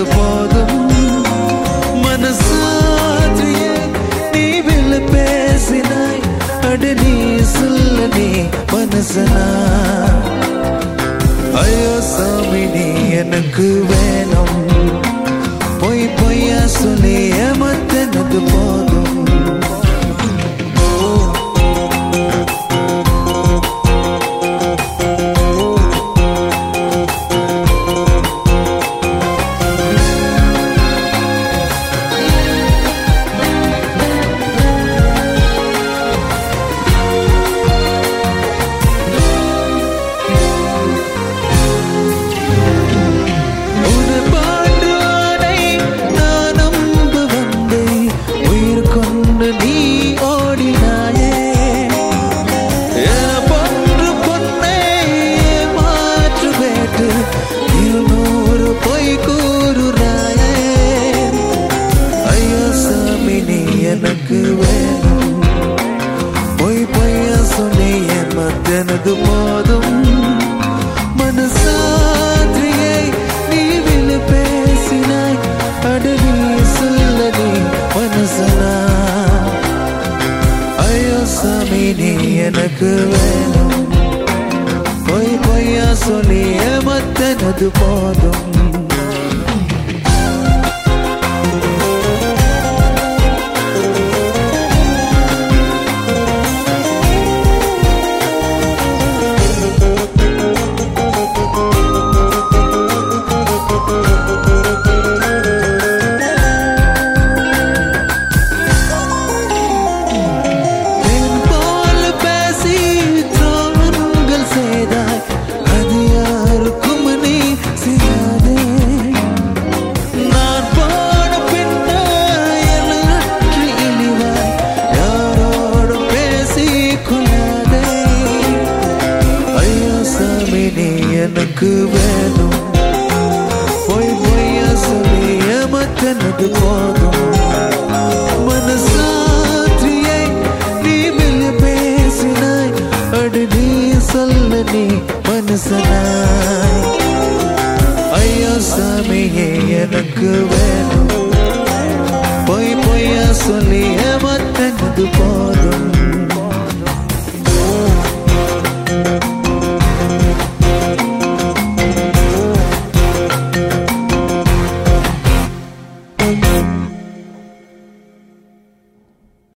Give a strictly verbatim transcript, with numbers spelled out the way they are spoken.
போதும். மனசாட்சியே நீ வெல்ல பேசினாய், அட நீ சொல்ல நீ மனசனா. ஐயோ சாமி நீ எனக்கு வேணும், பொய் பொய்யா சொல்லி ஏமாத்தனது போதும். எனக்கு வேணும், பொய் பொய்யா சொல்லி ஏமாத்தனது போதும். மனசாட்சியை நீ வெல்ல பேசினாய், அட நீ சொல்ல நீ மனசனா. ஐயோ சாமி நீ எனக்கு வேணும், பொய் பொய்யா சொல்லி ஏமாத்தனது போதும். எனக்கு வேணும், பொய் பொய்யா சொல்லி ஏமாத்தனது போதும். மனசாட்சியை நீ வெல்ல பேசினாய், அட நீ சொல்ல நீ மனசனாய். ஐயோ சாமியே எனக்கு வேணும், பொய் பொய்யா சொல்லி ஏமாத்தனது போதும்.